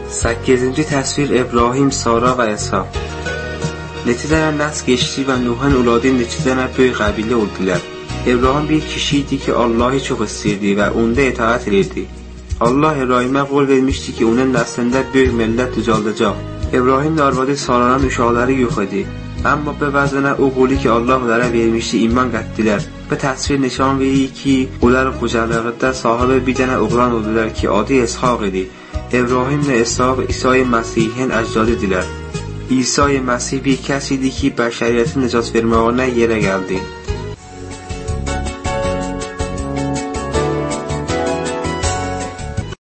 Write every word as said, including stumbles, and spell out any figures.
sakkizinchi təsvir İbrahim, Sara və İsa. Neçə dənə nəsl geçdi və Nuhun uladı neçə dənə böyük qəbilə oldular. İbrahim bir kişi idi ki, Allah'ı çox istəyirdi və onda itaat edirdi. Allah İbrahimə qol vermişdi ki, onun nəslində böyük millət düzəldəcək. İbrahimin arvadı Sara'nın uşaqları yox idi. Amma bu vəzənə o qolu ki, Allah onlara vermişdi, iman qətdilər. Bu təsvir nişan verir ki, onlar qocalığında sahibi bir dənə oğlan oldular ki, adı İshaq idi. İbrahimlə İshaq İsa-i Məsihin əcdadıdilər. İsa-i Məsih bir kəs idi ki, bəşəriyyətin nicat verməyinə yerə gəldi.